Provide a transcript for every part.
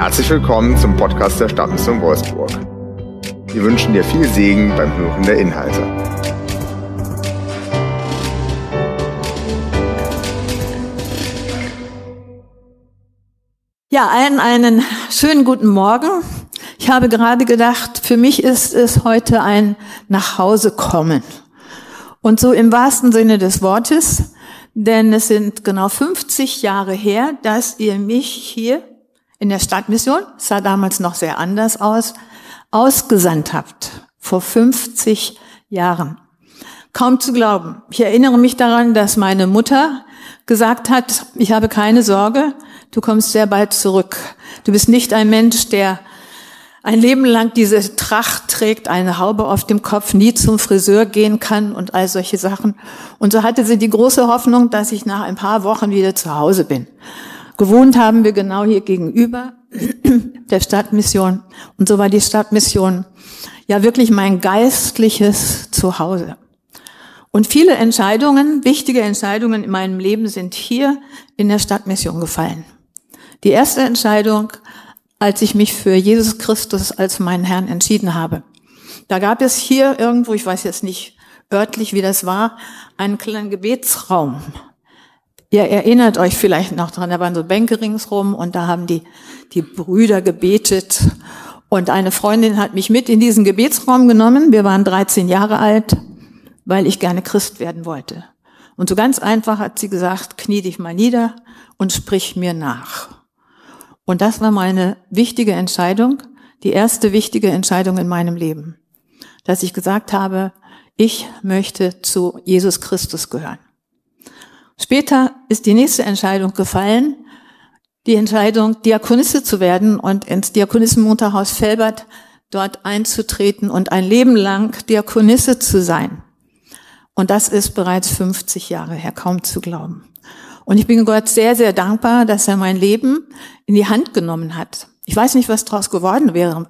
Herzlich willkommen zum Podcast der Stadtmission Wolfsburg. Wir wünschen dir viel Segen beim Hören der Inhalte. Ja, allen einen schönen guten Morgen. Ich habe gerade gedacht, für mich ist es heute ein Nachhausekommen. Und so im wahrsten Sinne des Wortes, denn es sind genau 50 Jahre her, dass ihr mich hier in der Stadtmission, es sah damals noch sehr anders aus, ausgesandt habt. Vor 50 Jahren. Kaum zu glauben. Ich erinnere mich daran, dass meine Mutter gesagt hat, ich habe keine Sorge, du kommst sehr bald zurück. Du bist nicht ein Mensch, der ein Leben lang diese Tracht trägt, eine Haube auf dem Kopf, nie zum Friseur gehen kann und all solche Sachen. Und so hatte sie die große Hoffnung, dass ich nach ein paar Wochen wieder zu Hause bin. Gewohnt haben wir genau hier gegenüber der Stadtmission. Und so war die Stadtmission ja wirklich mein geistliches Zuhause. Und viele Entscheidungen, wichtige Entscheidungen in meinem Leben sind hier in der Stadtmission gefallen. Die erste Entscheidung, als ich mich für Jesus Christus als meinen Herrn entschieden habe. Da gab es hier irgendwo, ich weiß jetzt nicht örtlich, wie das war, einen kleinen Gebetsraum. Ihr erinnert euch vielleicht noch dran, da waren so Bänke ringsrum und da haben die Brüder gebetet. Und eine Freundin hat mich mit in diesen Gebetsraum genommen. Wir waren 13 Jahre alt, weil ich gerne Christ werden wollte. Und so ganz einfach hat sie gesagt, knie dich mal nieder und sprich mir nach. Und das war meine wichtige Entscheidung, die erste wichtige Entscheidung in meinem Leben, dass ich gesagt habe, ich möchte zu Jesus Christus gehören. Später ist die nächste Entscheidung gefallen, die Entscheidung, Diakonisse zu werden und ins Diakonissenmutterhaus Velbert dort einzutreten und ein Leben lang Diakonisse zu sein. Und das ist bereits 50 Jahre her, kaum zu glauben. Und ich bin Gott sehr, sehr dankbar, dass er mein Leben in die Hand genommen hat. Ich weiß nicht, was daraus geworden wäre,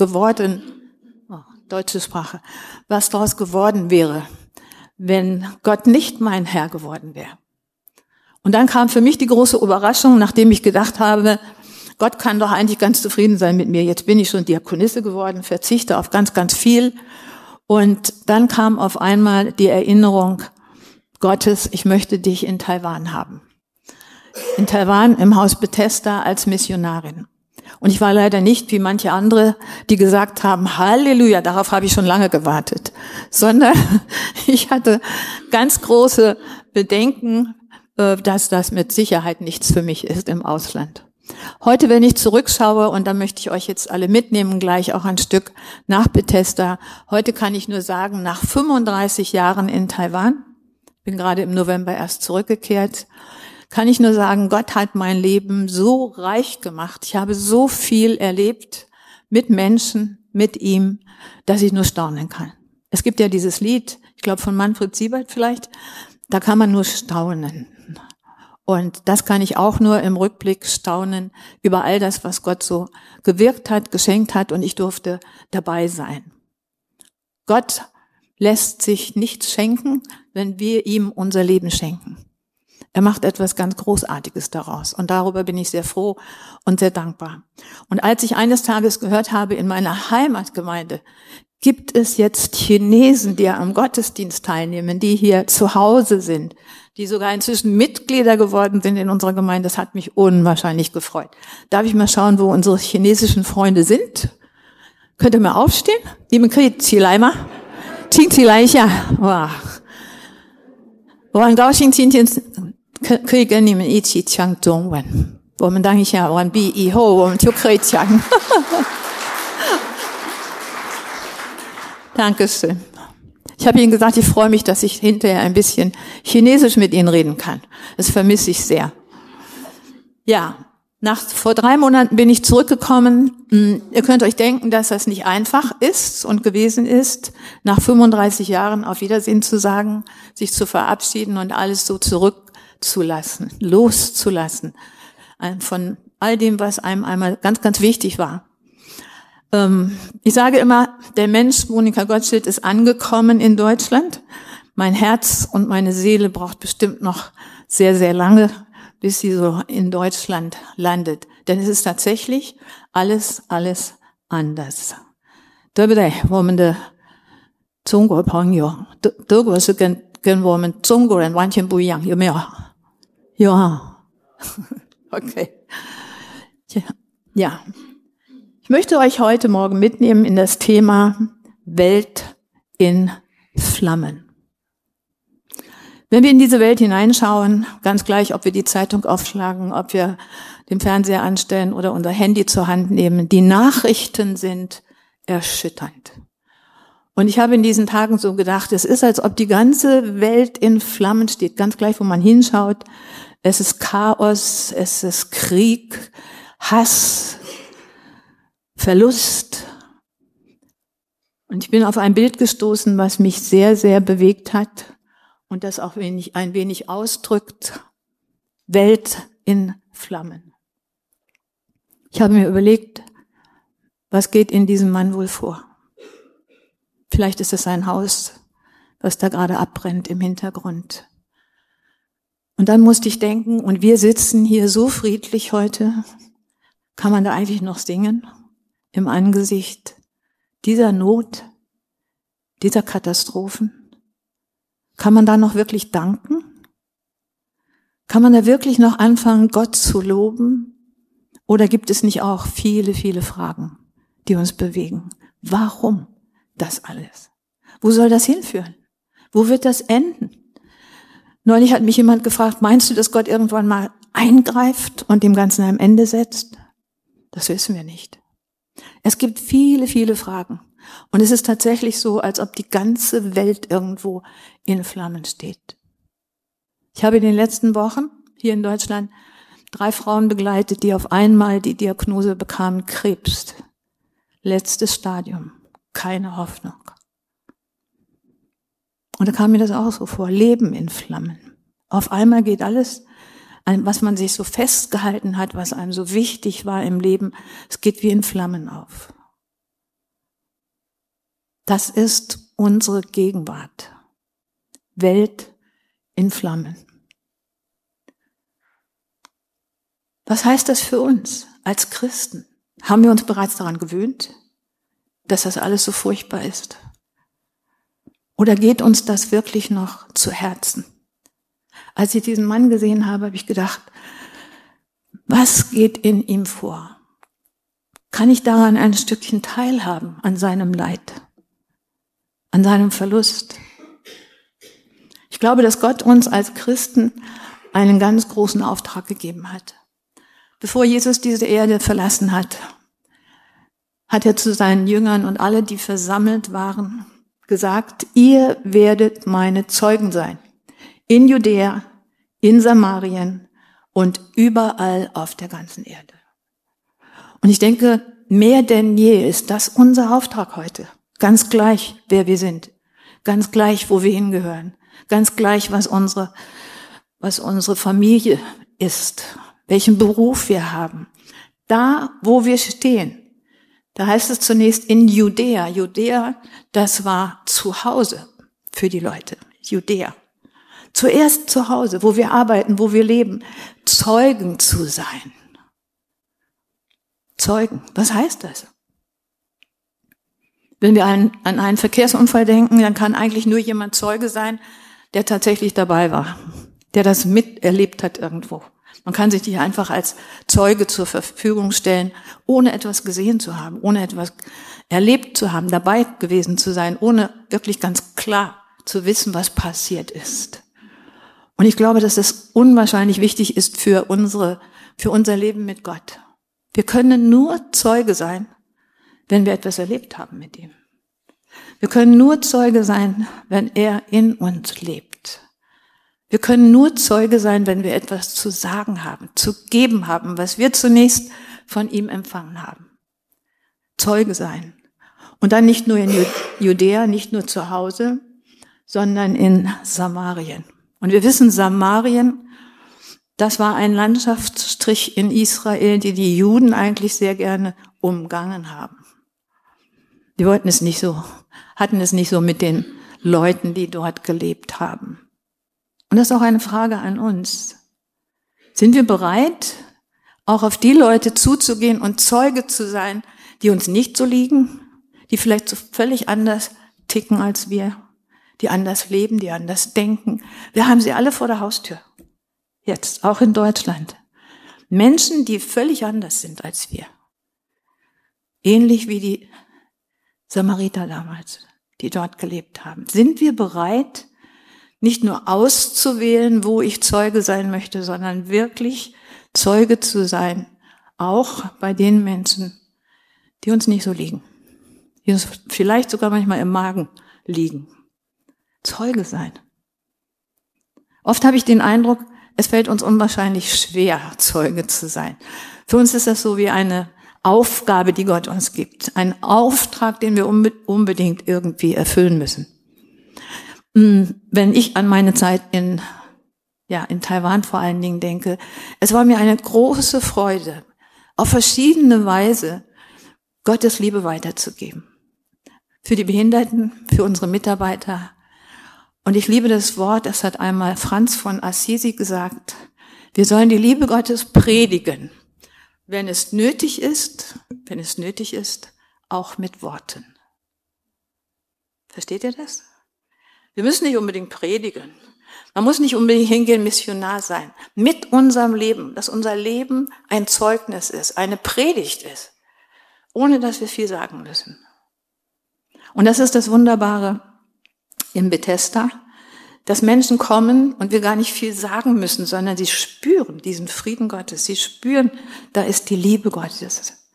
deutsche Sprache, was daraus geworden wäre, wenn Gott nicht mein Herr geworden wäre. Und dann kam für mich die große Überraschung, nachdem ich gedacht habe, Gott kann doch eigentlich ganz zufrieden sein mit mir. Jetzt bin ich schon Diakonisse geworden, verzichte auf ganz, ganz viel. Und dann kam auf einmal die Erinnerung Gottes, ich möchte dich in Taiwan haben. In Taiwan im Haus Bethesda als Missionarin. Und ich war leider nicht wie manche andere, die gesagt haben, Halleluja, darauf habe ich schon lange gewartet. Sondern ich hatte ganz große Bedenken, dass das mit Sicherheit nichts für mich ist im Ausland. Heute, wenn ich zurückschaue, und da möchte ich euch jetzt alle mitnehmen, gleich auch ein Stück nach Bethesda. Heute kann ich nur sagen, nach 35 Jahren in Taiwan, bin gerade im November erst zurückgekehrt, kann ich nur sagen, Gott hat mein Leben so reich gemacht. Ich habe so viel erlebt mit Menschen, mit ihm, dass ich nur staunen kann. Es gibt ja dieses Lied, ich glaube von Manfred Siebert vielleicht, da kann man nur staunen. Und das kann ich auch nur im Rückblick staunen über all das, was Gott so gewirkt hat, geschenkt hat, und ich durfte dabei sein. Gott lässt sich nichts schenken, wenn wir ihm unser Leben schenken. Er macht etwas ganz Großartiges daraus, und darüber bin ich sehr froh und sehr dankbar. Und als ich eines Tages gehört habe, in meiner Heimatgemeinde gibt es jetzt Chinesen, die am Gottesdienst teilnehmen, die hier zu Hause sind, die sogar inzwischen Mitglieder geworden sind in unserer Gemeinde. Das hat mich unwahrscheinlich gefreut. Darf ich mal schauen, wo unsere chinesischen Freunde sind? Könnt ihr mal aufstehen? Lieben Krieg, Chilaima. Ching Chilaicha. Wow. 我很高兴今天可以跟你们一起讲中文。我们等一下完毕以后，我们就可以讲。Dankeschön. Ich habe Ihnen gesagt, ich freue mich, dass ich hinterher ein bisschen Chinesisch mit Ihnen reden kann. Das vermisse ich sehr. Ja, vor 3 Monaten bin ich zurückgekommen. Ihr könnt euch denken, dass das nicht einfach ist und gewesen ist, nach 35 Jahren auf Wiedersehen zu sagen, sich zu verabschieden und alles so zurückzulassen, loszulassen von all dem, was einem einmal ganz, ganz wichtig war. Ich sage immer, der Mensch, Monika Gottschild, ist angekommen in Deutschland. Mein Herz und meine Seele braucht bestimmt noch sehr, sehr lange, bis sie so in Deutschland landet. Denn es ist tatsächlich alles anders. 对不对？我们的中国朋友，德国是跟我们中国人完全不一样，有没有？有啊。Okay. Ja. Ich möchte euch heute Morgen mitnehmen in das Thema Welt in Flammen. Wenn wir in diese Welt hineinschauen, ganz gleich, ob wir die Zeitung aufschlagen, ob wir den Fernseher anstellen oder unser Handy zur Hand nehmen, die Nachrichten sind erschütternd. Und ich habe in diesen Tagen so gedacht, es ist, als ob die ganze Welt in Flammen steht, ganz gleich, wo man hinschaut. Es ist Chaos, es ist Krieg, Hass, Verlust. Und ich bin auf ein Bild gestoßen, was mich sehr, sehr bewegt hat und das auch ein wenig ausdrückt. Welt in Flammen. Ich habe mir überlegt, was geht in diesem Mann wohl vor? Vielleicht ist es sein Haus, was da gerade abbrennt im Hintergrund. Und dann musste ich denken, und wir sitzen hier so friedlich heute, kann man da eigentlich noch singen im Angesicht dieser Not, dieser Katastrophen? Kann man da noch wirklich danken? Kann man da wirklich noch anfangen, Gott zu loben? Oder gibt es nicht auch viele, viele Fragen, die uns bewegen? Warum das alles? Wo soll das hinführen? Wo wird das enden? Neulich hat mich jemand gefragt, meinst du, dass Gott irgendwann mal eingreift und dem Ganzen ein Ende setzt? Das wissen wir nicht. Es gibt viele, viele Fragen. Und es ist tatsächlich so, als ob die ganze Welt irgendwo in Flammen steht. Ich habe in den letzten Wochen hier in Deutschland 3 Frauen begleitet, die auf einmal die Diagnose bekamen, Krebs. Letztes Stadium. Keine Hoffnung. Und da kam mir das auch so vor. Leben in Flammen. Auf einmal geht alles, was man sich so festgehalten hat, was einem so wichtig war im Leben, es geht wie in Flammen auf. Das ist unsere Gegenwart. Welt in Flammen. Was heißt das für uns als Christen? Haben wir uns bereits daran gewöhnt, dass das alles so furchtbar ist? Oder geht uns das wirklich noch zu Herzen? Als ich diesen Mann gesehen habe, habe ich gedacht, was geht in ihm vor? Kann ich daran ein Stückchen teilhaben, an seinem Leid, an seinem Verlust? Ich glaube, dass Gott uns als Christen einen ganz großen Auftrag gegeben hat. Bevor Jesus diese Erde verlassen hat, hat er zu seinen Jüngern und alle, die versammelt waren, gesagt, ihr werdet meine Zeugen sein. In Judäa, in Samarien und überall auf der ganzen Erde. Und ich denke, mehr denn je ist das unser Auftrag heute. Ganz gleich, wer wir sind. Ganz gleich, wo wir hingehören. Ganz gleich, was unsere Familie ist. Welchen Beruf wir haben. Da, wo wir stehen. Da heißt es zunächst in Judäa. Judäa, das war zu Hause für die Leute. Judäa. Zuerst zu Hause, wo wir arbeiten, wo wir leben. Zeugen zu sein. Zeugen. Was heißt das? Wenn wir an einen Verkehrsunfall denken, dann kann eigentlich nur jemand Zeuge sein, der tatsächlich dabei war. Der das miterlebt hat irgendwo. Man kann sich nicht einfach als Zeuge zur Verfügung stellen, ohne etwas gesehen zu haben, ohne etwas erlebt zu haben, dabei gewesen zu sein, ohne wirklich ganz klar zu wissen, was passiert ist. Und ich glaube, dass es unwahrscheinlich wichtig ist für unser Leben mit Gott. Wir können nur Zeuge sein, wenn wir etwas erlebt haben mit ihm. Wir können nur Zeuge sein, wenn er in uns lebt. Wir können nur Zeuge sein, wenn wir etwas zu sagen haben, zu geben haben, was wir zunächst von ihm empfangen haben. Zeuge sein. Und dann nicht nur in Judäa, nicht nur zu Hause, sondern in Samarien. Und wir wissen, Samarien, das war ein Landschaftsstrich in Israel, die Juden eigentlich sehr gerne umgangen haben. Die hatten es nicht so mit den Leuten, die dort gelebt haben. Und das ist auch eine Frage an uns. Sind wir bereit, auch auf die Leute zuzugehen und Zeuge zu sein, die uns nicht so liegen, die vielleicht so völlig anders ticken als wir, die anders leben, die anders denken. Wir haben sie alle vor der Haustür. Jetzt, auch in Deutschland. Menschen, die völlig anders sind als wir. Ähnlich wie die Samariter damals, die dort gelebt haben. Sind wir bereit, nicht nur auszuwählen, wo ich Zeuge sein möchte, sondern wirklich Zeuge zu sein, auch bei den Menschen, die uns nicht so liegen, die uns vielleicht sogar manchmal im Magen liegen. Zeuge sein. Oft habe ich den Eindruck, es fällt uns unwahrscheinlich schwer, Zeuge zu sein. Für uns ist das so wie eine Aufgabe, die Gott uns gibt. Ein Auftrag, den wir unbedingt irgendwie erfüllen müssen. Wenn ich an meine Zeit in Taiwan vor allen Dingen denke, es war mir eine große Freude, auf verschiedene Weise Gottes Liebe weiterzugeben. Für die Behinderten, für unsere Mitarbeiter. Und ich liebe das Wort, das hat einmal Franz von Assisi gesagt, wir sollen die Liebe Gottes predigen, wenn es nötig ist, auch mit Worten. Versteht ihr das? Wir müssen nicht unbedingt predigen. Man muss nicht unbedingt hingehen, Missionar sein. Mit unserem Leben, dass unser Leben ein Zeugnis ist, eine Predigt ist, ohne dass wir viel sagen müssen. Und das ist das Wunderbare in Bethesda, dass Menschen kommen und wir gar nicht viel sagen müssen, sondern sie spüren diesen Frieden Gottes. Sie spüren, da ist die Liebe Gottes.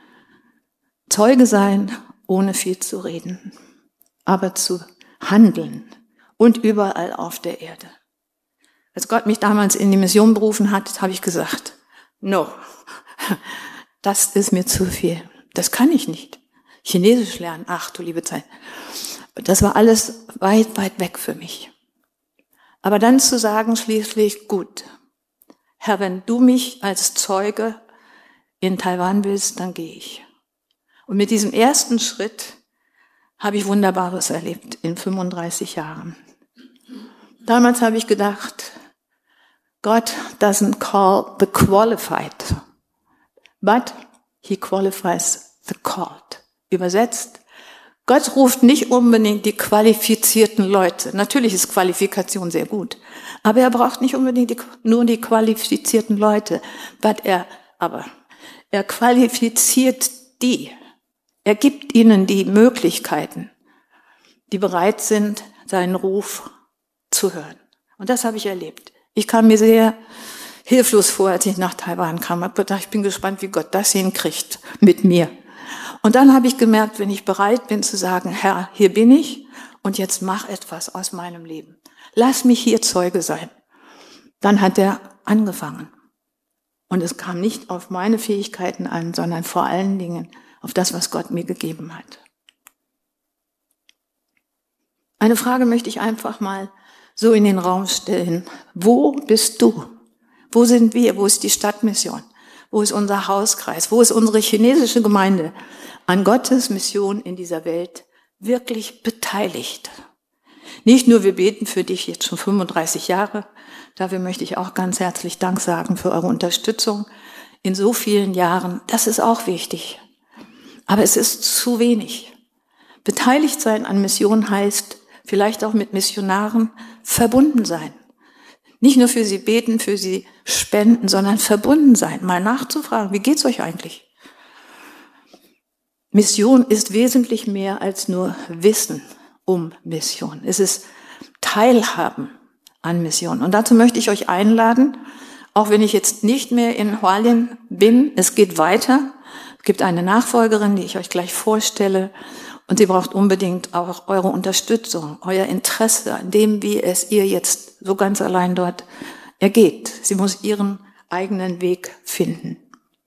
Zeuge sein, ohne viel zu reden, aber zu handeln und überall auf der Erde. Als Gott mich damals in die Mission berufen hat, habe ich gesagt, no, das ist mir zu viel. Das kann ich nicht. Chinesisch lernen, ach du liebe Zeit. Das war alles weit, weit weg für mich. Aber dann zu sagen schließlich, gut, Herr, wenn du mich als Zeuge in Taiwan willst, dann gehe ich. Und mit diesem ersten Schritt habe ich Wunderbares erlebt in 35 Jahren. Damals habe ich gedacht, God doesn't call the qualified, but he qualifies the called. Übersetzt, Gott ruft nicht unbedingt die qualifizierten Leute. Natürlich ist Qualifikation sehr gut, aber er braucht nicht unbedingt nur die qualifizierten Leute, aber er qualifiziert die. Er gibt ihnen die Möglichkeiten, die bereit sind, seinen Ruf zu hören. Und das habe ich erlebt. Ich kam mir sehr hilflos vor, als ich nach Taiwan kam. Ich habe gedacht, ich bin gespannt, wie Gott das hinkriegt mit mir. Und dann habe ich gemerkt, wenn ich bereit bin zu sagen, Herr, hier bin ich und jetzt mach etwas aus meinem Leben. Lass mich hier Zeuge sein. Dann hat er angefangen. Und es kam nicht auf meine Fähigkeiten an, sondern vor allen Dingen auf das, was Gott mir gegeben hat. Eine Frage möchte ich einfach mal so in den Raum stellen. Wo bist du? Wo sind wir? Wo ist die Stadtmission? Wo ist unser Hauskreis? Wo ist unsere chinesische Gemeinde an Gottes Mission in dieser Welt wirklich beteiligt? Nicht nur, wir beten für dich jetzt schon 35 Jahre. Dafür möchte ich auch ganz herzlich Dank sagen für eure Unterstützung in so vielen Jahren. Das ist auch wichtig. Aber es ist zu wenig. Beteiligt sein an Mission heißt, vielleicht auch mit Missionaren verbunden sein. Nicht nur für sie beten, für sie spenden, sondern verbunden sein. Mal nachzufragen, wie geht's euch eigentlich? Mission ist wesentlich mehr als nur Wissen um Mission. Es ist Teilhaben an Mission. Und dazu möchte ich euch einladen, auch wenn ich jetzt nicht mehr in Hualien bin, es geht weiter. Es gibt eine Nachfolgerin, die ich euch gleich vorstelle. Und sie braucht unbedingt auch eure Unterstützung, euer Interesse an dem, wie es ihr jetzt so ganz allein dort ergeht. Sie muss ihren eigenen Weg finden.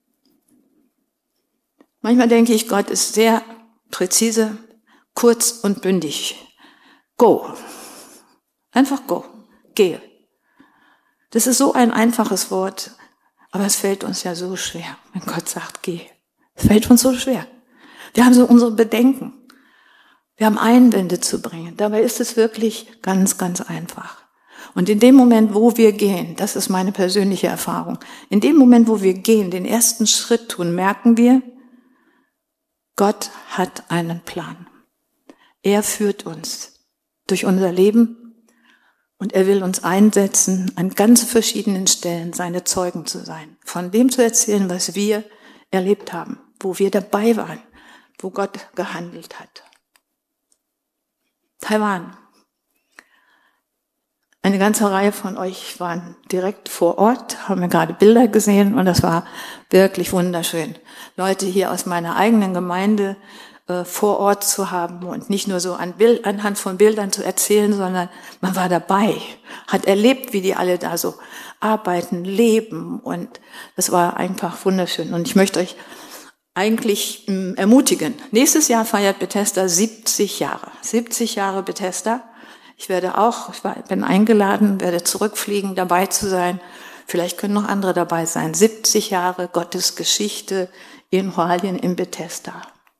Manchmal denke ich, Gott ist sehr präzise, kurz und bündig. Go. Einfach go. Gehe. Das ist so ein einfaches Wort, aber es fällt uns ja so schwer, wenn Gott sagt, geh. Es fällt uns so schwer. Wir haben so unsere Bedenken. Wir haben Einwände zu bringen. Dabei ist es wirklich ganz, ganz einfach. Und in dem Moment, wo wir gehen, das ist meine persönliche Erfahrung, in dem Moment, wo wir gehen, den ersten Schritt tun, merken wir, Gott hat einen Plan. Er führt uns durch unser Leben und er will uns einsetzen, an ganz verschiedenen Stellen seine Zeugen zu sein, von dem zu erzählen, was wir erlebt haben, wo wir dabei waren, wo Gott gehandelt hat. Taiwan. Eine ganze Reihe von euch waren direkt vor Ort, haben wir gerade Bilder gesehen und das war wirklich wunderschön. Leute hier aus meiner eigenen Gemeinde vor Ort zu haben und nicht nur so anhand von Bildern zu erzählen, sondern man war dabei, hat erlebt, wie die alle da so arbeiten, leben und das war einfach wunderschön. Und ich möchte euch eigentlich ermutigen. Nächstes Jahr feiert Bethesda 70 Jahre. 70 Jahre Bethesda. Ich bin eingeladen, werde zurückfliegen, dabei zu sein. Vielleicht können noch andere dabei sein. 70 Jahre Gottes Geschichte in Hualien in Bethesda.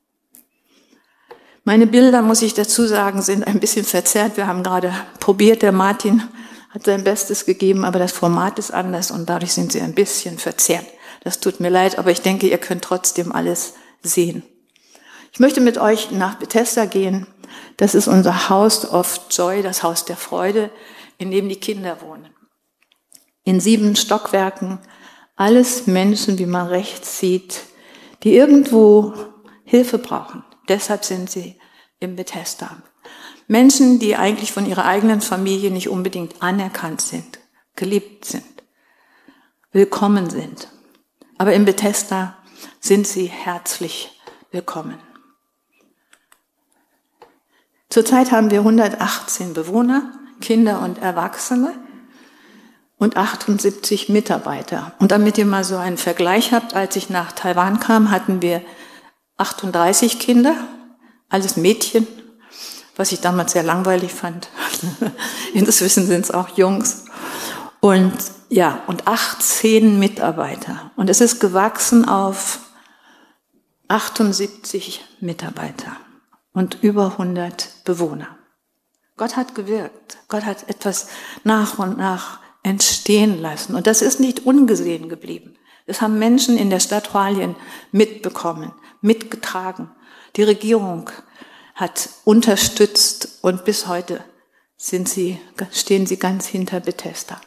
Meine Bilder, muss ich dazu sagen, sind ein bisschen verzerrt. Wir haben gerade probiert, der Martin hat sein Bestes gegeben, aber das Format ist anders und dadurch sind sie ein bisschen verzerrt. Das tut mir leid, aber ich denke, ihr könnt trotzdem alles sehen. Ich möchte mit euch nach Bethesda gehen. Das ist unser House of Joy, das Haus der Freude, in dem die Kinder wohnen. In 7 Stockwerken, alles Menschen, wie man rechts sieht, die irgendwo Hilfe brauchen. Deshalb sind sie in Bethesda. Menschen, die eigentlich von ihrer eigenen Familie nicht unbedingt anerkannt sind, geliebt sind, willkommen sind. Aber in Bethesda sind sie herzlich willkommen. Zurzeit haben wir 118 Bewohner, Kinder und Erwachsene und 78 Mitarbeiter. Und damit ihr mal so einen Vergleich habt, als ich nach Taiwan kam, hatten wir 38 Kinder, alles Mädchen, was ich damals sehr langweilig fand. Inzwischen sind es auch Jungs. Und 18 Mitarbeiter. Und es ist gewachsen auf 78 Mitarbeiter und über 100 Bewohner. Gott hat gewirkt. Gott hat etwas nach und nach entstehen lassen. Und das ist nicht ungesehen geblieben. Das haben Menschen in der Stadt Hualien mitbekommen, mitgetragen. Die Regierung hat unterstützt und bis heute stehen sie ganz hinter Bethesda.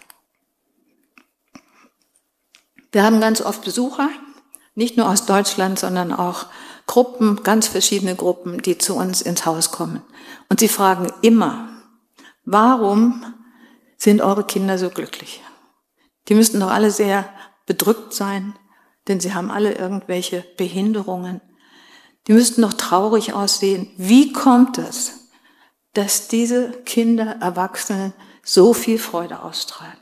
Wir haben ganz oft Besucher, nicht nur aus Deutschland, sondern auch Gruppen, ganz verschiedene Gruppen, die zu uns ins Haus kommen. Und sie fragen immer, warum sind eure Kinder so glücklich? Die müssten doch alle sehr bedrückt sein, denn sie haben alle irgendwelche Behinderungen. Die müssten doch traurig aussehen. Wie kommt es, dass diese Kinder, Erwachsenen so viel Freude ausstrahlen?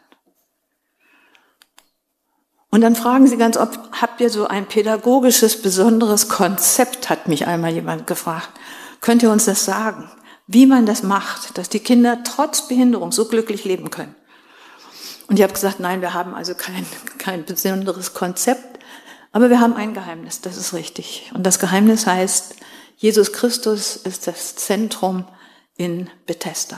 Und dann fragen sie ganz oft, habt ihr so ein pädagogisches, besonderes Konzept, hat mich einmal jemand gefragt. Könnt ihr uns das sagen, wie man das macht, dass die Kinder trotz Behinderung so glücklich leben können? Und ich habe gesagt, nein, wir haben also kein besonderes Konzept, aber wir haben ein Geheimnis, das ist richtig. Und das Geheimnis heißt, Jesus Christus ist das Zentrum in Bethesda.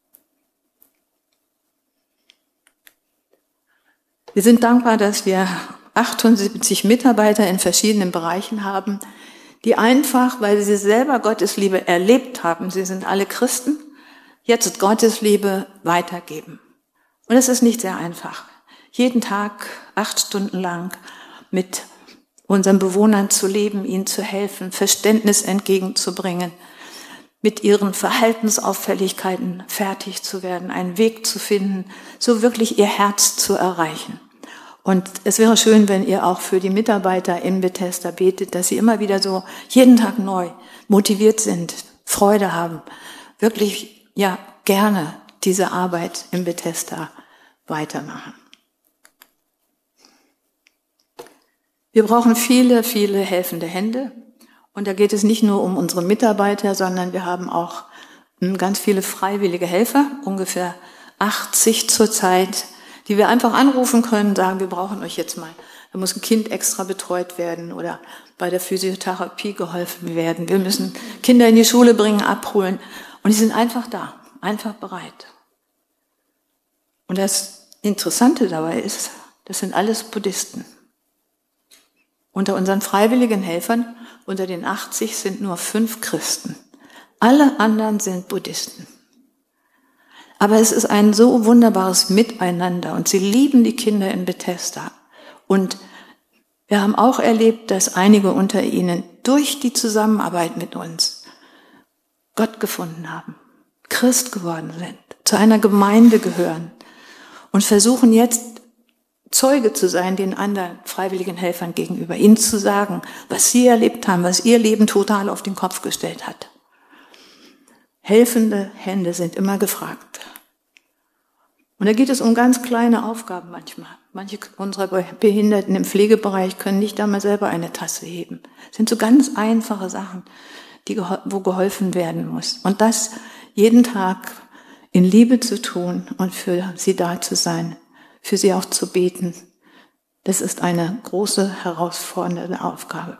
Wir sind dankbar, dass wir 78 Mitarbeiter in verschiedenen Bereichen haben, die einfach, weil sie selber Gottes Liebe erlebt haben, sie sind alle Christen, jetzt Gottes Liebe weitergeben. Und es ist nicht sehr einfach, jeden Tag 8 Stunden lang mit unseren Bewohnern zu leben, ihnen zu helfen, Verständnis entgegenzubringen, mit ihren Verhaltensauffälligkeiten fertig zu werden, einen Weg zu finden, so wirklich ihr Herz zu erreichen. Und es wäre schön, wenn ihr auch für die Mitarbeiter in Bethesda betet, dass sie immer wieder so jeden Tag neu motiviert sind, Freude haben, wirklich gerne diese Arbeit in Bethesda weitermachen. Wir brauchen viele, viele helfende Hände. Und da geht es nicht nur um unsere Mitarbeiter, sondern wir haben auch ganz viele freiwillige Helfer, ungefähr 80 zurzeit, die wir einfach anrufen können, sagen, wir brauchen euch jetzt mal. Da muss ein Kind extra betreut werden oder bei der Physiotherapie geholfen werden. Wir müssen Kinder in die Schule bringen, abholen. Und die sind einfach da, einfach bereit. Und das Interessante dabei ist, das sind alles Buddhisten. Unter unseren freiwilligen Helfern, unter den 80 sind nur 5 Christen. Alle anderen sind Buddhisten. Aber es ist ein so wunderbares Miteinander und sie lieben die Kinder in Bethesda. Und wir haben auch erlebt, dass einige unter ihnen durch die Zusammenarbeit mit uns Gott gefunden haben, Christ geworden sind, zu einer Gemeinde gehören und versuchen jetzt Zeuge zu sein den anderen freiwilligen Helfern gegenüber, ihnen zu sagen, was sie erlebt haben, was ihr Leben total auf den Kopf gestellt hat. Helfende Hände sind immer gefragt. Und da geht es um ganz kleine Aufgaben manchmal. Manche unserer Behinderten im Pflegebereich können nicht einmal selber eine Tasse heben. Das sind so ganz einfache Sachen, wo geholfen werden muss. Und das jeden Tag in Liebe zu tun und für sie da zu sein, für sie auch zu beten, das ist eine große, herausfordernde Aufgabe.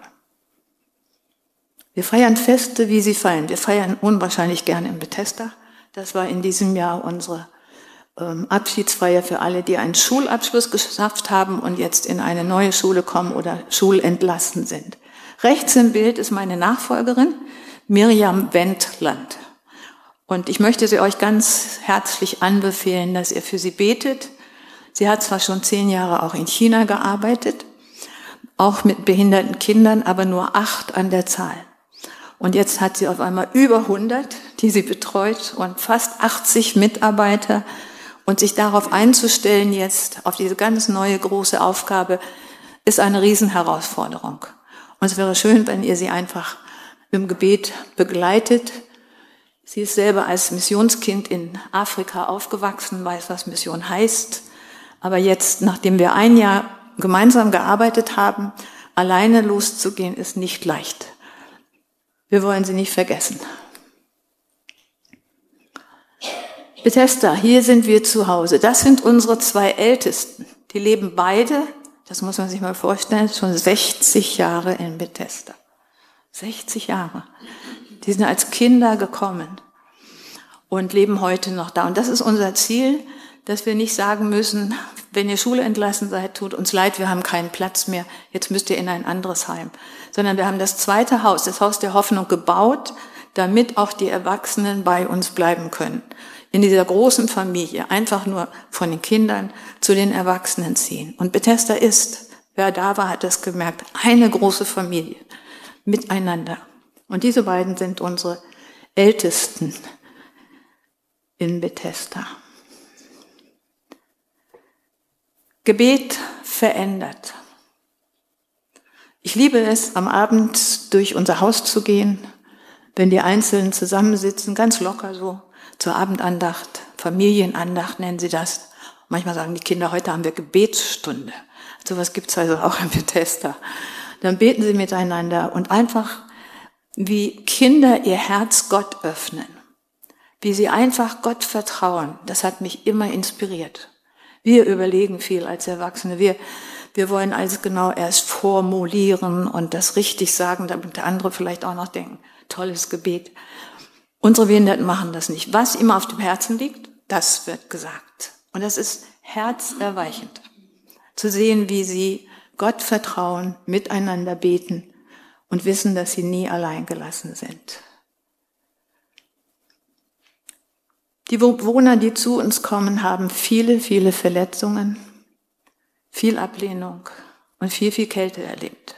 Wir feiern Feste, wie sie fallen. Wir feiern unwahrscheinlich gerne in Bethesda. Das war in diesem Jahr unsere Abschiedsfeier für alle, die einen Schulabschluss geschafft haben und jetzt in eine neue Schule kommen oder schulentlassen sind. Rechts im Bild ist meine Nachfolgerin, Miriam Wendland. Und ich möchte sie euch ganz herzlich anbefehlen, dass ihr für sie betet. Sie hat zwar schon 10 Jahre auch in China gearbeitet, auch mit behinderten Kindern, aber nur 8 an der Zahl. Und jetzt hat sie auf einmal über 100, die sie betreut und fast 80 Mitarbeiter. Und sich darauf einzustellen jetzt, auf diese ganz neue große Aufgabe, ist eine Riesenherausforderung. Und es wäre schön, wenn ihr sie einfach im Gebet begleitet. Sie ist selber als Missionskind in Afrika aufgewachsen, weiß, was Mission heißt. Aber jetzt, nachdem wir 1 Jahr gemeinsam gearbeitet haben, alleine loszugehen, ist nicht leicht. Wir wollen sie nicht vergessen. Bethesda, hier sind wir zu Hause. Das sind unsere 2 Ältesten. Die leben beide, das muss man sich mal vorstellen, schon 60 Jahre in Bethesda. 60 Jahre. Die sind als Kinder gekommen und leben heute noch da. Und das ist unser Ziel, dass wir nicht sagen müssen, wenn ihr Schule entlassen seid, tut uns leid, wir haben keinen Platz mehr, jetzt müsst ihr in ein anderes Heim. Sondern wir haben das zweite Haus, das Haus der Hoffnung gebaut, damit auch die Erwachsenen bei uns bleiben können. In dieser großen Familie, einfach nur von den Kindern zu den Erwachsenen ziehen. Und Bethesda ist, wer da war, hat das gemerkt, eine große Familie miteinander. Und diese beiden sind unsere Ältesten in Bethesda. Gebet verändert. Ich liebe es, am Abend durch unser Haus zu gehen, wenn die Einzelnen zusammensitzen, ganz locker so, zur Abendandacht, Familienandacht nennen sie das. Manchmal sagen die Kinder, heute haben wir Gebetsstunde. Sowas gibt's also auch in Bethesda. Dann beten sie miteinander und einfach wie Kinder ihr Herz Gott öffnen. Wie sie einfach Gott vertrauen. Das hat mich immer inspiriert. Wir überlegen viel als Erwachsene. Wir wollen alles genau erst formulieren und das richtig sagen, damit der andere vielleicht auch noch denken, tolles Gebet. Unsere Behinderten machen das nicht. Was immer auf dem Herzen liegt, das wird gesagt. Und das ist herzerweichend, zu sehen, wie sie Gott vertrauen, miteinander beten und wissen, dass sie nie allein gelassen sind. Die Bewohner, die zu uns kommen, haben viele, viele Verletzungen, viel Ablehnung und viel, viel Kälte erlebt.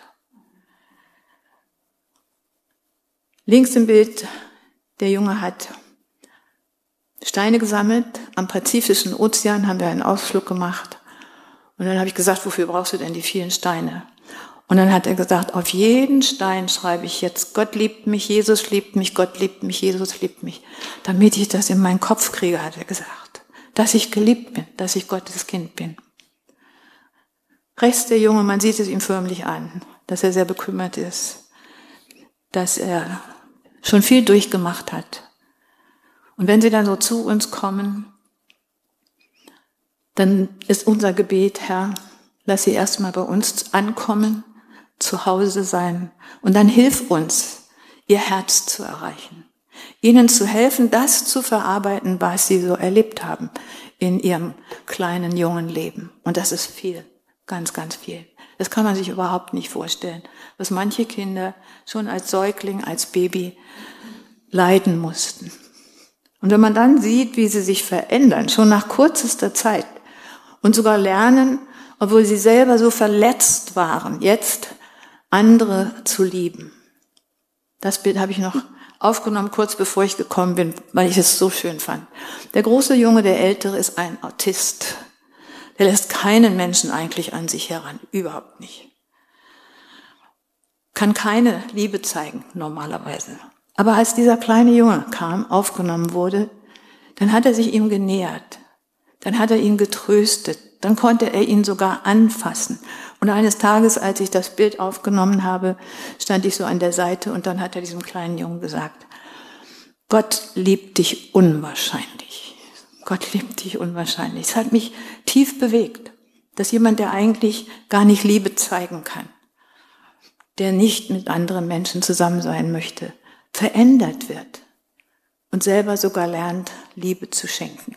Links im Bild, der Junge hat Steine gesammelt. Am Pazifischen Ozean haben wir einen Ausflug gemacht. Und dann habe ich gesagt, wofür brauchst du denn die vielen Steine? Und dann hat er gesagt, auf jeden Stein schreibe ich jetzt, Gott liebt mich, Jesus liebt mich, Gott liebt mich, Jesus liebt mich. Damit ich das in meinen Kopf kriege, hat er gesagt. Dass ich geliebt bin, dass ich Gottes Kind bin. Rechts der Junge, man sieht es ihm förmlich an, dass er sehr bekümmert ist, dass er schon viel durchgemacht hat. Und wenn sie dann so zu uns kommen, dann ist unser Gebet, Herr, lass sie erstmal bei uns ankommen, zu Hause sein und dann hilf uns, ihr Herz zu erreichen. Ihnen zu helfen, das zu verarbeiten, was sie so erlebt haben in ihrem kleinen, jungen Leben. Und das ist viel, ganz, ganz viel. Das kann man sich überhaupt nicht vorstellen, was manche Kinder schon als Säugling, als Baby leiden mussten. Und wenn man dann sieht, wie sie sich verändern, schon nach kürzester Zeit, und sogar lernen, obwohl sie selber so verletzt waren, jetzt andere zu lieben. Das Bild habe ich noch aufgenommen, kurz bevor ich gekommen bin, weil ich es so schön fand. Der große Junge, der Ältere, ist ein Autist. Der lässt keinen Menschen eigentlich an sich heran, überhaupt nicht. Kann keine Liebe zeigen, normalerweise. Aber als dieser kleine Junge kam, aufgenommen wurde, dann hat er sich ihm genähert. Dann hat er ihn getröstet. Dann konnte er ihn sogar anfassen. Und eines Tages, als ich das Bild aufgenommen habe, stand ich so an der Seite und dann hat er diesem kleinen Jungen gesagt, Gott liebt dich unwahrscheinlich. Gott liebt dich unwahrscheinlich. Es hat mich tief bewegt, dass jemand, der eigentlich gar nicht Liebe zeigen kann, der nicht mit anderen Menschen zusammen sein möchte, verändert wird und selber sogar lernt, Liebe zu schenken.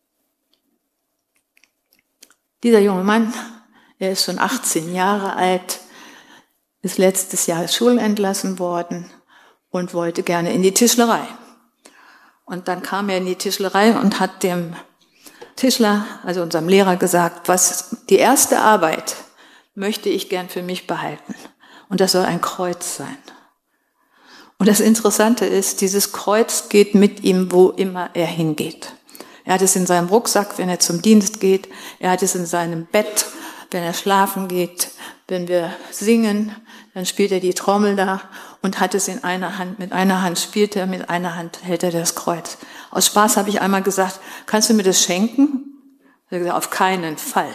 Dieser junge Mann, er ist schon 18 Jahre alt, ist letztes Jahr schulentlassen worden und wollte gerne in die Tischlerei. Und dann kam er in die Tischlerei und hat dem Tischler, also unserem Lehrer, gesagt, was die erste Arbeit möchte ich gern für mich behalten. Und das soll ein Kreuz sein. Und das Interessante ist, dieses Kreuz geht mit ihm, wo immer er hingeht. Er hat es in seinem Rucksack, wenn er zum Dienst geht. Er hat es in seinem Bett, wenn er schlafen geht. Wenn wir singen, dann spielt er die Trommel da und hat es in einer Hand. Mit einer Hand spielt er, mit einer Hand hält er das Kreuz. Aus Spaß habe ich einmal gesagt, kannst du mir das schenken? Er hat gesagt, auf keinen Fall.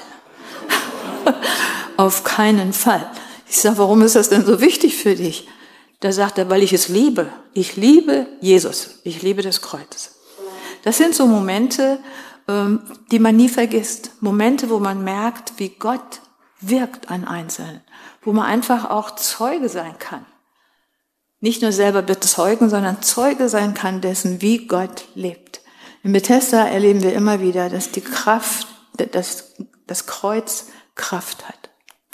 Auf keinen Fall. Ich sage, warum ist das denn so wichtig für dich? Da sagt er, weil ich es liebe. Ich liebe Jesus. Ich liebe das Kreuz. Das sind so Momente, die man nie vergisst. Momente, wo man merkt, wie Gott wirkt an Einzelnen. Wo man einfach auch Zeuge sein kann. Nicht nur selber bezeugen, sondern Zeuge sein kann dessen, wie Gott lebt. In Bethesda erleben wir immer wieder, dass die Kraft, das Kreuz Kraft hat.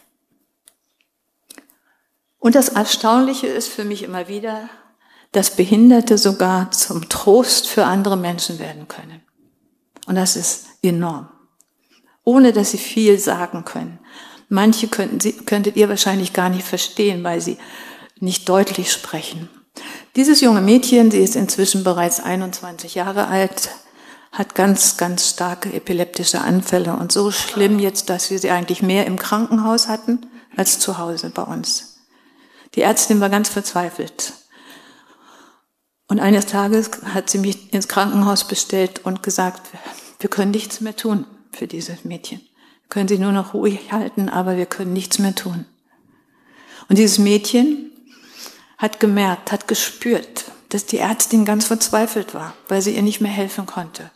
Und das Erstaunliche ist für mich immer wieder, dass Behinderte sogar zum Trost für andere Menschen werden können. Und das ist enorm. Ohne dass sie viel sagen können. Manche könntet ihr wahrscheinlich gar nicht verstehen, weil sie nicht deutlich sprechen. Dieses junge Mädchen, sie ist inzwischen bereits 21 Jahre alt, hat ganz, ganz starke epileptische Anfälle und so schlimm jetzt, dass wir sie eigentlich mehr im Krankenhaus hatten als zu Hause bei uns. Die Ärztin war ganz verzweifelt. Und eines Tages hat sie mich ins Krankenhaus bestellt und gesagt, wir können nichts mehr tun für dieses Mädchen. Wir können sie nur noch ruhig halten, aber wir können nichts mehr tun. Und dieses Mädchen hat gemerkt, hat gespürt, dass die Ärztin ganz verzweifelt war, weil sie ihr nicht mehr helfen konnte.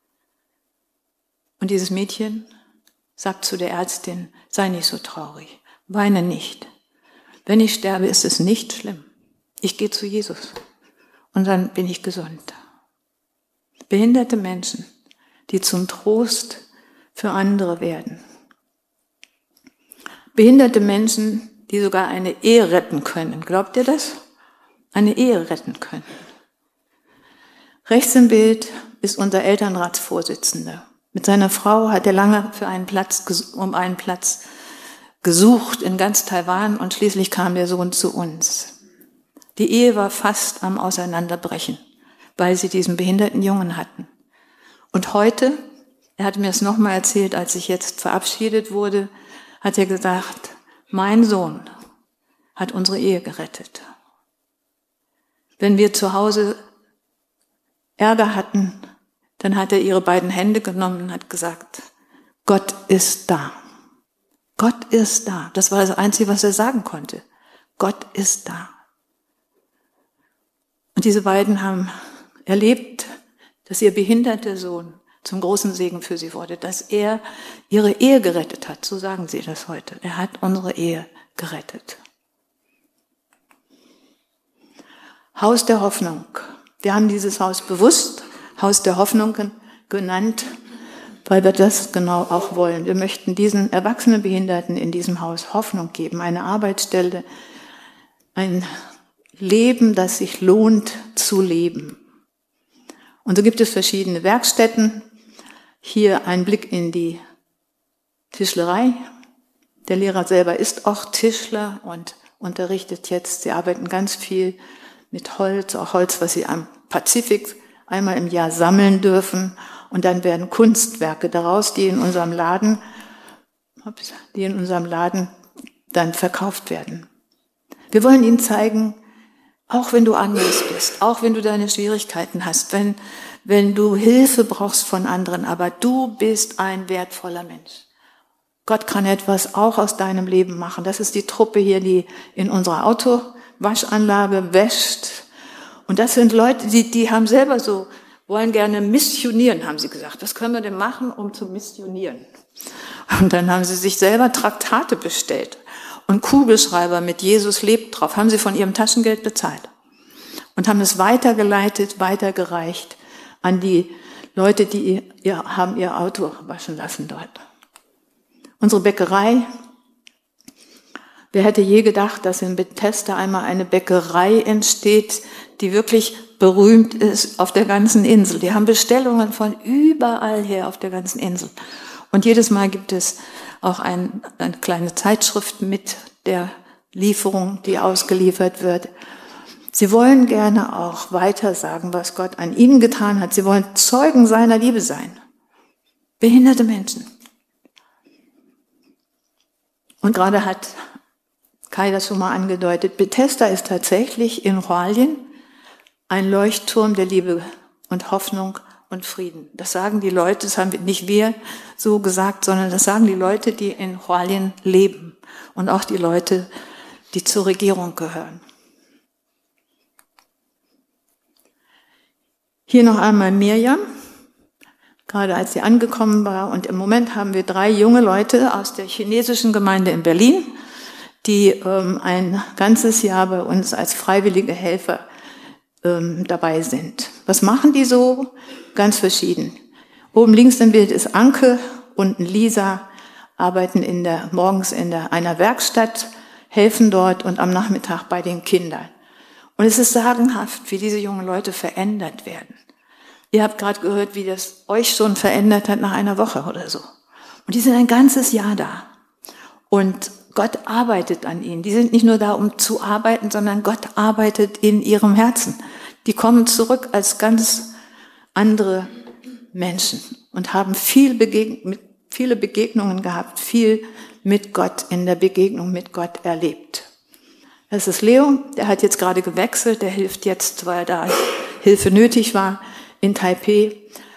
Und dieses Mädchen sagt zu der Ärztin, sei nicht so traurig, weine nicht. Wenn ich sterbe, ist es nicht schlimm. Ich gehe zu Jesus und dann bin ich gesund. Behinderte Menschen, die zum Trost für andere werden. Behinderte Menschen, die sogar eine Ehe retten können. Glaubt ihr das? Eine Ehe retten können. Rechts im Bild ist unser Elternratsvorsitzender. Mit seiner Frau hat er lange um einen Platz gesucht in ganz Taiwan und schließlich kam der Sohn zu uns. Die Ehe war fast am Auseinanderbrechen, weil sie diesen behinderten Jungen hatten. Und heute, er hat mir es nochmal erzählt, als ich jetzt verabschiedet wurde, hat er gesagt, mein Sohn hat unsere Ehe gerettet. Wenn wir zu Hause Ärger hatten, dann hat er ihre beiden Hände genommen und hat gesagt, Gott ist da. Gott ist da. Das war das Einzige, was er sagen konnte. Gott ist da. Und diese beiden haben erlebt, dass ihr behinderter Sohn zum großen Segen für sie wurde, dass er ihre Ehe gerettet hat. So sagen sie das heute. Er hat unsere Ehe gerettet. Haus der Hoffnung. Wir haben dieses Haus bewusst Haus der Hoffnung genannt, weil wir das genau auch wollen. Wir möchten diesen erwachsenen Behinderten in diesem Haus Hoffnung geben, eine Arbeitsstelle, ein Leben, das sich lohnt zu leben. Und so gibt es verschiedene Werkstätten. Hier ein Blick in die Tischlerei. Der Lehrer selber ist auch Tischler und unterrichtet jetzt. Sie arbeiten ganz viel mit Holz, auch Holz, was sie am Pazifik einmal im Jahr sammeln dürfen. Und dann werden Kunstwerke daraus, die in unserem Laden dann verkauft werden. Wir wollen ihnen zeigen, auch wenn du anders bist, auch wenn du deine Schwierigkeiten hast, wenn du Hilfe brauchst von anderen, aber du bist ein wertvoller Mensch. Gott kann etwas auch aus deinem Leben machen. Das ist die Truppe hier, die in unserer Autowaschanlage wäscht. Und das sind Leute, die haben selber so, wollen gerne missionieren, haben sie gesagt. Was können wir denn machen, um zu missionieren? Und dann haben sie sich selber Traktate bestellt und Kugelschreiber mit Jesus lebt drauf, haben sie von ihrem Taschengeld bezahlt und haben es weitergeleitet, weitergereicht an die Leute, die haben ihr Auto waschen lassen dort. Unsere Bäckerei, wer hätte je gedacht, dass in Bethesda einmal eine Bäckerei entsteht, die wirklich berühmt ist auf der ganzen Insel. Die haben Bestellungen von überall her auf der ganzen Insel. Und jedes Mal gibt es auch eine kleine Zeitschrift mit der Lieferung, die ausgeliefert wird. Sie wollen gerne auch weiter sagen, was Gott an ihnen getan hat. Sie wollen Zeugen seiner Liebe sein. Behinderte Menschen. Und gerade hat Kai das schon mal angedeutet, Bethesda ist tatsächlich in Hualien ein Leuchtturm der Liebe und Hoffnung und Frieden. Das sagen die Leute, das haben nicht wir so gesagt, sondern das sagen die Leute, die in Hualien leben und auch die Leute, die zur Regierung gehören. Hier noch einmal Mirjam, gerade als sie angekommen war. Und im Moment haben wir 3 junge Leute aus der chinesischen Gemeinde in Berlin, die ein ganzes Jahr bei uns als freiwillige Helfer dabei sind. Was machen die so? Ganz verschieden. Oben links im Bild ist Anke, unten Lisa, arbeiten morgens in einer Werkstatt, helfen dort und am Nachmittag bei den Kindern. Und es ist sagenhaft, wie diese jungen Leute verändert werden. Ihr habt gerade gehört, wie das euch schon verändert hat nach einer Woche oder so. Und die sind ein ganzes Jahr da. Und Gott arbeitet an ihnen. Die sind nicht nur da, um zu arbeiten, sondern Gott arbeitet in ihrem Herzen. Die kommen zurück als ganz andere Menschen und haben viele Begegnungen gehabt, viel mit Gott, in der Begegnung mit Gott erlebt. Das ist Leo, der hat jetzt gerade gewechselt, der hilft jetzt, weil da Hilfe nötig war, in Taipei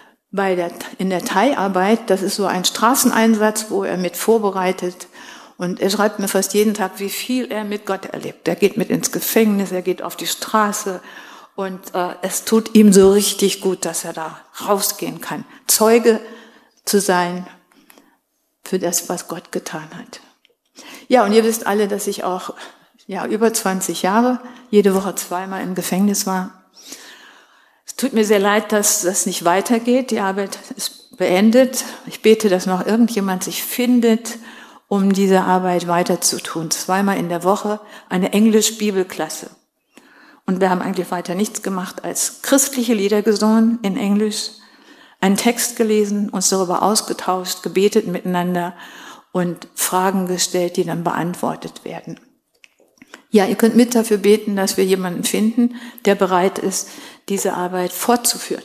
in der Thai-Arbeit. Das ist so ein Straßeneinsatz, wo er mit vorbereitet. Und er schreibt mir fast jeden Tag, wie viel er mit Gott erlebt. Er geht mit ins Gefängnis, er geht auf die Straße. Und es tut ihm so richtig gut, dass er da rausgehen kann. Zeuge zu sein für das, was Gott getan hat. Ja, und ihr wisst alle, dass ich auch über 20 Jahre, jede Woche 2-mal im Gefängnis war. Es tut mir sehr leid, dass das nicht weitergeht. Die Arbeit ist beendet. Ich bete, dass noch irgendjemand sich findet, um diese Arbeit weiterzutun. 2-mal in der Woche eine Englisch-Bibelklasse. Und wir haben eigentlich weiter nichts gemacht als christliche Lieder gesungen in Englisch, einen Text gelesen, uns darüber ausgetauscht, gebetet miteinander und Fragen gestellt, die dann beantwortet werden. Ja, ihr könnt mit dafür beten, dass wir jemanden finden, der bereit ist, diese Arbeit fortzuführen.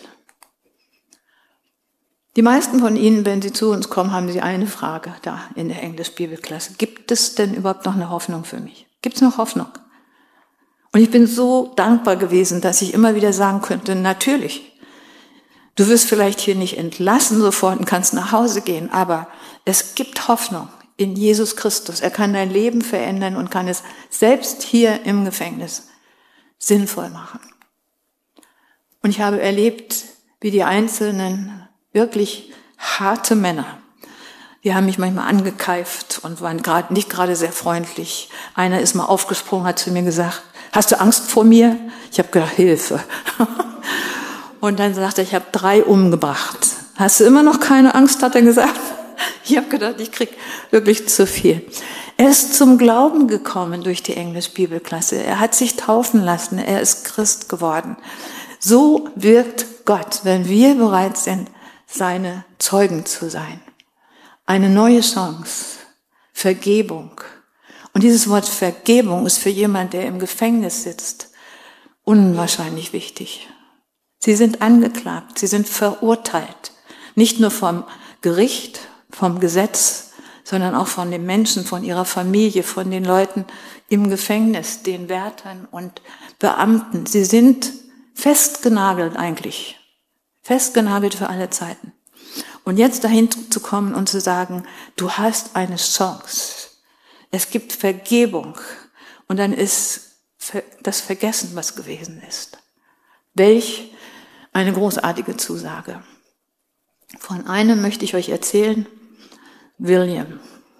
Die meisten von Ihnen, wenn Sie zu uns kommen, haben Sie eine Frage da in der Englisch-Bibelklasse. Gibt es denn überhaupt noch eine Hoffnung für mich? Gibt es noch Hoffnung? Und ich bin so dankbar gewesen, dass ich immer wieder sagen könnte, natürlich. Du wirst vielleicht hier nicht entlassen sofort und kannst nach Hause gehen, aber es gibt Hoffnung in Jesus Christus. Er kann dein Leben verändern und kann es selbst hier im Gefängnis sinnvoll machen. Und ich habe erlebt, wie die einzelnen wirklich harte Männer, die haben mich manchmal angekeift und waren nicht gerade sehr freundlich. Einer ist mal aufgesprungen, hat zu mir gesagt, hast du Angst vor mir? Ich habe gedacht, Hilfe. Und dann sagte er, ich habe 3 umgebracht. Hast du immer noch keine Angst, hat er gesagt. Ich habe gedacht, ich krieg wirklich zu viel. Er ist zum Glauben gekommen durch die Englisch-Bibelklasse. Er hat sich taufen lassen. Er ist Christ geworden. So wirkt Gott, wenn wir bereit sind, seine Zeugen zu sein. Eine neue Chance. Vergebung. Und dieses Wort Vergebung ist für jemanden, der im Gefängnis sitzt, unwahrscheinlich wichtig. Sie sind angeklagt, sie sind verurteilt. Nicht nur vom Gericht, vom Gesetz, sondern auch von den Menschen, von ihrer Familie, von den Leuten im Gefängnis, den Wärtern und Beamten. Sie sind festgenagelt eigentlich. Festgenagelt für alle Zeiten. Und jetzt dahin zu kommen und zu sagen, du hast eine Chance. Es gibt Vergebung. Und dann ist das vergessen, was gewesen ist. Welch eine großartige Zusage. Von einem möchte ich euch erzählen, William.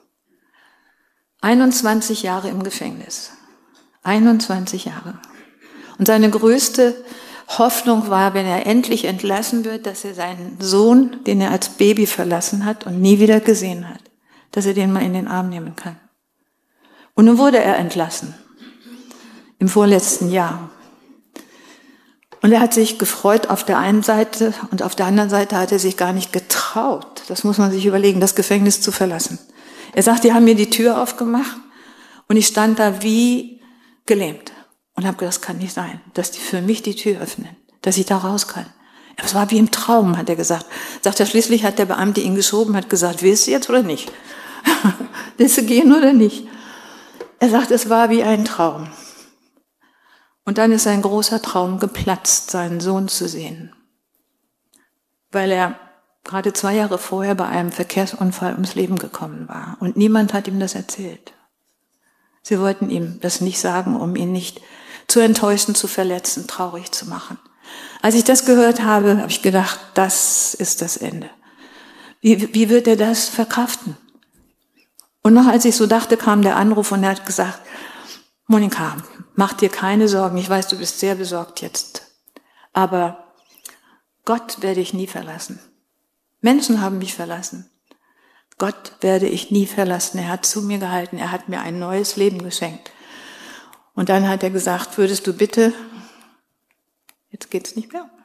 21 Jahre im Gefängnis. 21 Jahre. Und seine größte Hoffnung war, wenn er endlich entlassen wird, dass er seinen Sohn, den er als Baby verlassen hat und nie wieder gesehen hat, dass er den mal in den Arm nehmen kann. Und nun wurde er entlassen. Im vorletzten Jahr. Und er hat sich gefreut auf der einen Seite und auf der anderen Seite hat er sich gar nicht getraut, das muss man sich überlegen, das Gefängnis zu verlassen. Er sagt, die haben mir die Tür aufgemacht und ich stand da wie gelähmt und habe gedacht, das kann nicht sein, dass die für mich die Tür öffnen, dass ich da raus kann. Es war wie im Traum, hat er gesagt. Sagt er, schließlich hat der Beamte ihn geschoben, hat gesagt, willst du jetzt oder nicht? Willst du gehen oder nicht? Er sagt, es war wie ein Traum. Und dann ist ein großer Traum geplatzt, seinen Sohn zu sehen. Weil er gerade 2 Jahre vorher bei einem Verkehrsunfall ums Leben gekommen war. Und niemand hat ihm das erzählt. Sie wollten ihm das nicht sagen, um ihn nicht zu enttäuschen, zu verletzen, traurig zu machen. Als ich das gehört habe, habe ich gedacht, das ist das Ende. Wie wird er das verkraften? Und noch als ich so dachte, kam der Anruf und er hat gesagt, Monika, mach dir keine Sorgen. Ich weiß, du bist sehr besorgt jetzt. Aber Gott werde ich nie verlassen. Menschen haben mich verlassen. Gott werde ich nie verlassen. Er hat zu mir gehalten. Er hat mir ein neues Leben geschenkt. Und dann hat er gesagt, würdest du bitte, jetzt geht's nicht mehr.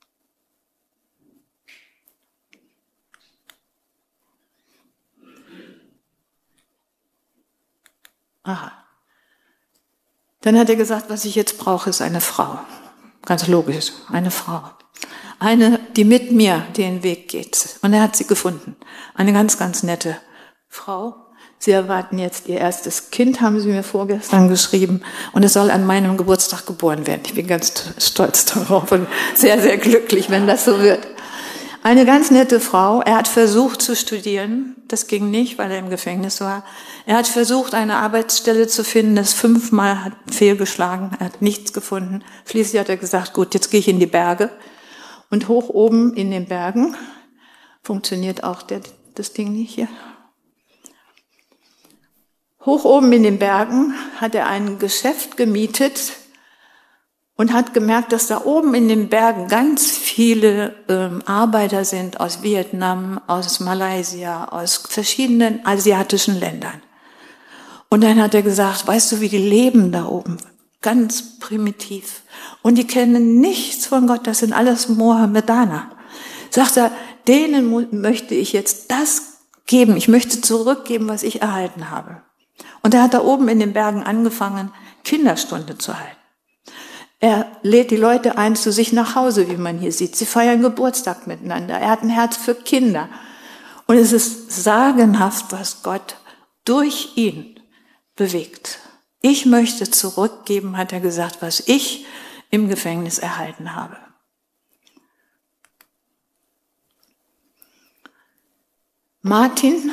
Aha. Dann hat er gesagt, was ich jetzt brauche, ist eine Frau. Ganz logisch, eine Frau. Eine, die mit mir den Weg geht. Und er hat sie gefunden. Eine ganz, ganz nette Frau. Sie erwarten jetzt ihr erstes Kind, haben sie mir vorgestern geschrieben. Und es soll an meinem Geburtstag geboren werden. Ich bin ganz stolz darauf und sehr, sehr glücklich, wenn das so wird. Eine ganz nette Frau. Er hat versucht zu studieren. Das ging nicht, weil er im Gefängnis war. Er hat versucht, eine Arbeitsstelle zu finden. Das 5-mal hat fehlgeschlagen. Er hat nichts gefunden. Schließlich hat er gesagt, gut, jetzt gehe ich in die Berge. Und hoch oben in den Bergen funktioniert auch das Ding nicht hier. Hoch oben in den Bergen hat er ein Geschäft gemietet und hat gemerkt, dass da oben in den Bergen ganz viele Arbeiter sind aus Vietnam, aus Malaysia, aus verschiedenen asiatischen Ländern. Und dann hat er gesagt, weißt du, wie die leben da oben? Ganz primitiv. Und die kennen nichts von Gott, das sind alles Mohammedaner. Sagt er, denen möchte ich jetzt das geben. Ich möchte zurückgeben, was ich erhalten habe. Und er hat da oben in den Bergen angefangen, Kinderstunde zu halten. Er lädt die Leute ein zu sich nach Hause, wie man hier sieht. Sie feiern Geburtstag miteinander. Er hat ein Herz für Kinder. Und es ist sagenhaft, was Gott durch ihn bewegt. Ich möchte zurückgeben, hat er gesagt, was ich im Gefängnis erhalten habe. Martin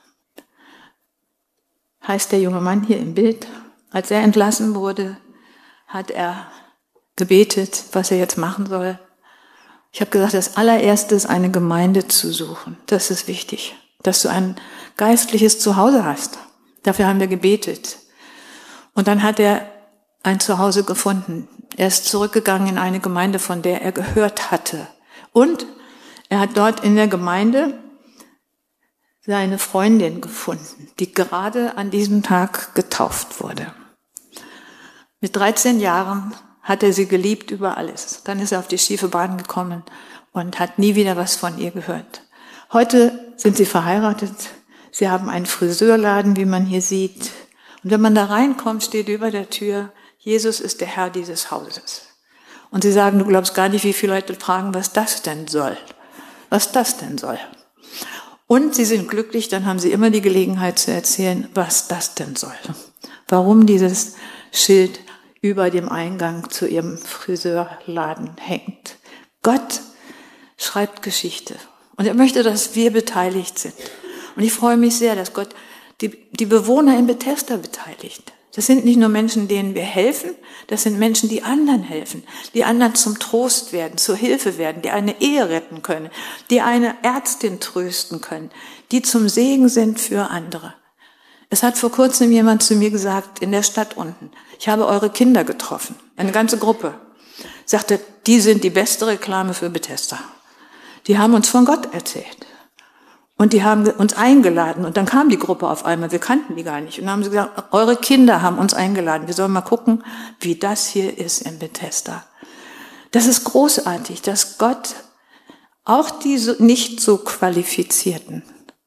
heißt der junge Mann hier im Bild. Als er entlassen wurde, hat er gebetet, was er jetzt machen soll. Ich habe gesagt, das allererste ist, eine Gemeinde zu suchen. Das ist wichtig, dass du ein geistliches Zuhause hast. Dafür haben wir gebetet. Und dann hat er ein Zuhause gefunden. Er ist zurückgegangen in eine Gemeinde, von der er gehört hatte. Und Er hat dort in der Gemeinde seine Freundin gefunden, die gerade an diesem Tag getauft wurde. Mit 13 Jahren hat er sie geliebt über alles. Dann ist er auf die schiefe Bahn gekommen und hat nie wieder was von ihr gehört. Heute sind sie verheiratet. Sie haben einen Friseurladen, wie man hier sieht. Und wenn man da reinkommt, steht über der Tür, Jesus ist der Herr dieses Hauses. Und sie sagen, du glaubst gar nicht, wie viele Leute fragen, was das denn soll. Was das denn soll. Und sie sind glücklich, dann haben sie immer die Gelegenheit zu erzählen, was das denn soll. Warum dieses Schild über dem Eingang zu ihrem Friseurladen hängt. Gott schreibt Geschichte. Und er möchte, dass wir beteiligt sind. Und ich freue mich sehr, dass Gott die Bewohner in Bethesda beteiligt. Das sind nicht nur Menschen, denen wir helfen, das sind Menschen, die anderen helfen, die anderen zum Trost werden, zur Hilfe werden, die eine Ehe retten können, die eine Ärztin trösten können, die zum Segen sind für andere. Es hat vor kurzem jemand zu mir gesagt, in der Stadt unten, ich habe eure Kinder getroffen, eine ganze Gruppe. Sagte, die sind die beste Reklame für Bethesda. Die haben uns von Gott erzählt. Und die haben uns eingeladen. Und dann kam die Gruppe auf einmal, wir kannten die gar nicht. Und dann haben sie gesagt, eure Kinder haben uns eingeladen. Wir sollen mal gucken, wie das hier ist in Bethesda. Das ist großartig, dass Gott auch diese nicht so Qualifizierten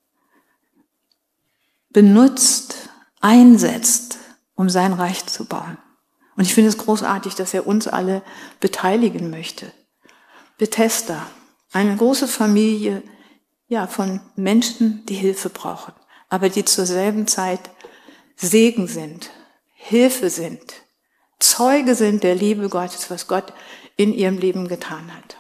benutzt, einsetzt, um sein Reich zu bauen. Und ich finde es großartig, dass er uns alle beteiligen möchte. Bethesda, eine große Familie, ja, von Menschen, die Hilfe brauchen, aber die zur selben Zeit Segen sind, Hilfe sind, Zeuge sind der Liebe Gottes, was Gott in ihrem Leben getan hat.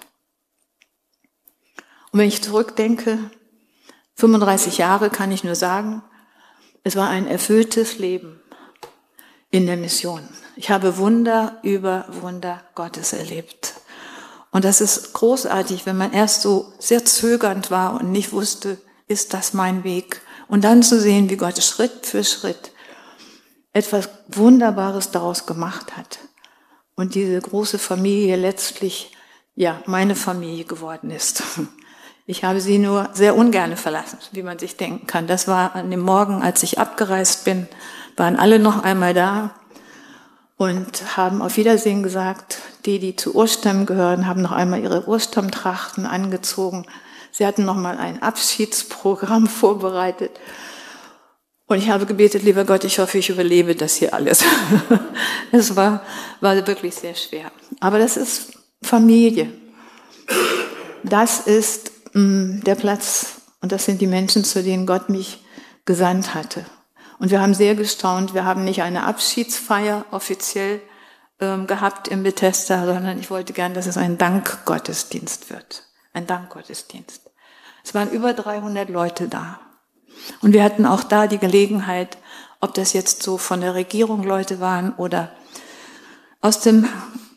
Und wenn ich zurückdenke, 35 Jahre kann ich nur sagen, es war ein erfülltes Leben in der Mission. Ich habe Wunder über Wunder Gottes erlebt. Und das ist großartig, wenn man erst so sehr zögernd war und nicht wusste, ist das mein Weg? Und dann zu sehen, wie Gott Schritt für Schritt etwas Wunderbares daraus gemacht hat. Und diese große Familie letztlich, ja, meine Familie geworden ist. Ich habe sie nur sehr ungern verlassen, wie man sich denken kann. Das war an dem Morgen, als ich abgereist bin, waren alle noch einmal da und haben auf Wiedersehen gesagt. Die zu Urstamm gehören, haben noch einmal ihre Urstammtrachten angezogen. Sie hatten noch mal ein Abschiedsprogramm vorbereitet. Und ich habe gebetet, lieber Gott, ich hoffe, ich überlebe das hier alles. Es war wirklich sehr schwer. Aber das ist Familie. Das ist der Platz und das sind die Menschen, zu denen Gott mich gesandt hatte. Und wir haben sehr gestaunt. Wir haben nicht eine Abschiedsfeier offiziell gehabt in Bethesda, sondern ich wollte gern, dass es ein Dankgottesdienst wird. Ein Dankgottesdienst. Es waren über 300 Leute da. Und wir hatten auch da die Gelegenheit, ob das jetzt so von der Regierung Leute waren oder aus den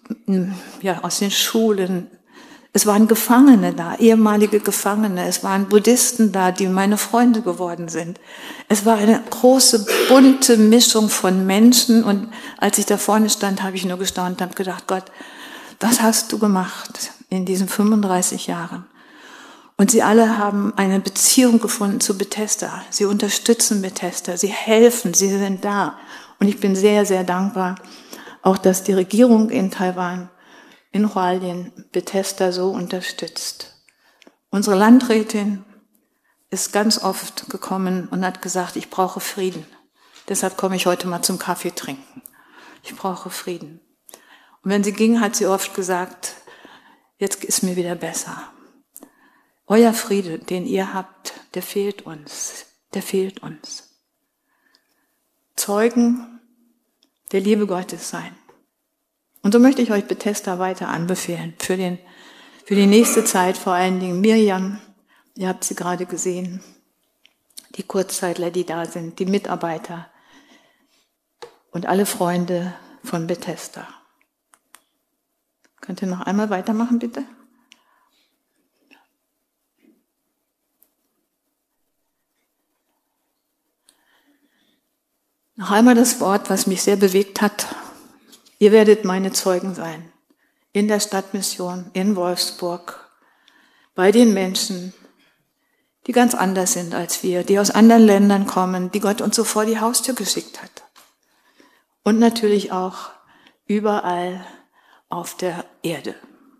Schulen. Es waren Gefangene da, ehemalige Gefangene. Es waren Buddhisten da, die meine Freunde geworden sind. Es war eine große, bunte Mischung von Menschen. Und als ich da vorne stand, habe ich nur gestaunt und habe gedacht, Gott, was hast du gemacht in diesen 35 Jahren? Und sie alle haben eine Beziehung gefunden zu Bethesda. Sie unterstützen Bethesda, sie helfen, sie sind da. Und ich bin sehr, sehr dankbar, auch dass die Regierung in Taiwan, in Hualien, Bethesda so unterstützt. Unsere Landrätin ist ganz oft gekommen und hat gesagt, ich brauche Frieden. Deshalb komme ich heute mal zum Kaffee trinken. Ich brauche Frieden. Und wenn sie ging, hat sie oft gesagt, jetzt ist mir wieder besser. Euer Friede, den ihr habt, der fehlt uns. Der fehlt uns. Zeugen der Liebe Gottes sein. Und so möchte ich euch Bethesda weiter anbefehlen. Für die nächste Zeit, vor allen Dingen Miriam, ihr habt sie gerade gesehen, die Kurzzeitler, die da sind, die Mitarbeiter und alle Freunde von Bethesda. Könnt ihr noch einmal weitermachen, bitte? Noch einmal das Wort, was mich sehr bewegt hat. Ihr werdet meine Zeugen sein. In der Stadtmission, in Wolfsburg, bei den Menschen, die ganz anders sind als wir, die aus anderen Ländern kommen, die Gott uns so vor die Haustür geschickt hat. Und natürlich auch überall auf der Erde.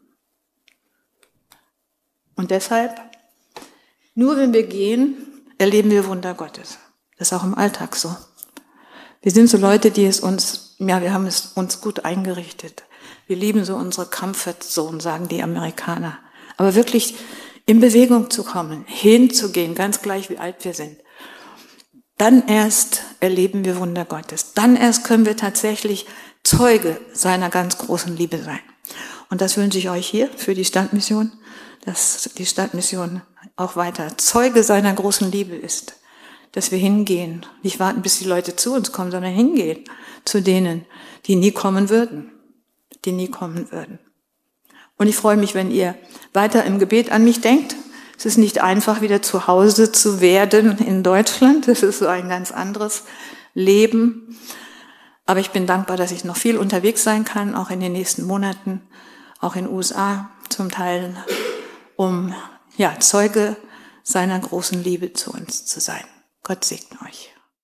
Und deshalb, nur wenn wir gehen, erleben wir Wunder Gottes. Das ist auch im Alltag so. Wir sind so Leute, wir haben es uns gut eingerichtet. Wir lieben so unsere Comfort Zone, sagen die Amerikaner. Aber wirklich in Bewegung zu kommen, hinzugehen, ganz gleich wie alt wir sind. Dann erst erleben wir Wunder Gottes. Dann erst können wir tatsächlich Zeuge seiner ganz großen Liebe sein. Und das wünsche ich euch hier für die Stadtmission, dass die Stadtmission auch weiter Zeuge seiner großen Liebe ist. Dass wir hingehen, nicht warten, bis die Leute zu uns kommen, sondern hingehen zu denen, die nie kommen würden. Und ich freue mich, wenn ihr weiter im Gebet an mich denkt. Es ist nicht einfach, wieder zu Hause zu werden in Deutschland. Es ist so ein ganz anderes Leben. Aber ich bin dankbar, dass ich noch viel unterwegs sein kann, auch in den nächsten Monaten, auch in den USA zum Teil, um Zeuge seiner großen Liebe zu uns zu sein. Gott segne euch.